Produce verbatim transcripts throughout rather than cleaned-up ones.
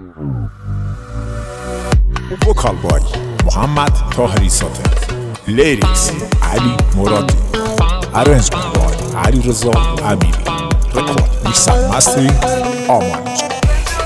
وکال بای محمد طاهری ساتر، لیریکس علی مرادی، ارنجمنت بای علی رضا امیری، رکورد میکس اند مسترینگ آمانی جان.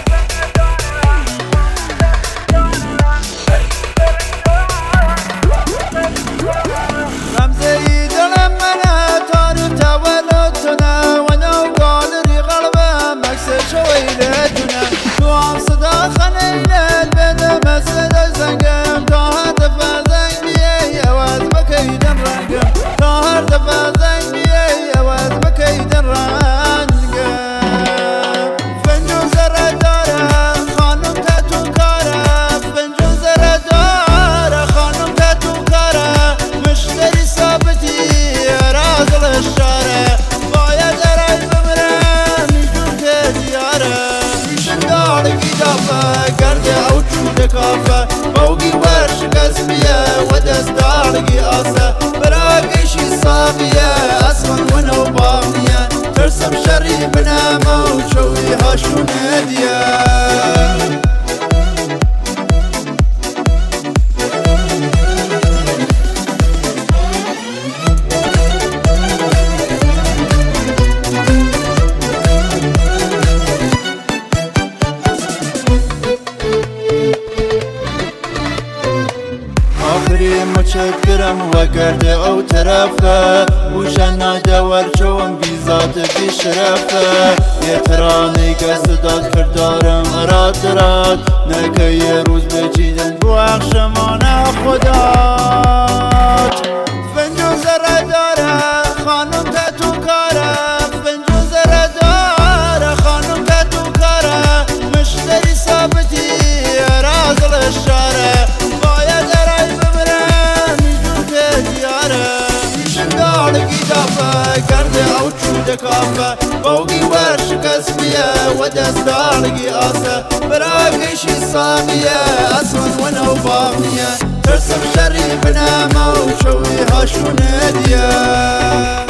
بوقي ورش قسمية ودس دارقي آسة براقشي صافية أسمن ونو باغنية ترسم شري بنامة وشوي هاشو نادية. متشكرم وقرد او طرفه وشنا دور شوم بذات بشرفه يتراني قصدات كردارم اراد راد نكي روز بجيدن بو اخشمانه خدات فنجو زره داره خانم تتو کاره فنجو زره داره خانم تتو کاره مشتری ثابتی رازل الشاره کرده او چوده کافه بوقي ورش قسمية ودس دارقي آسه براقشي صافية أسمن ونو باغنية ترسم شري بنامة وشوي هاشو نادية.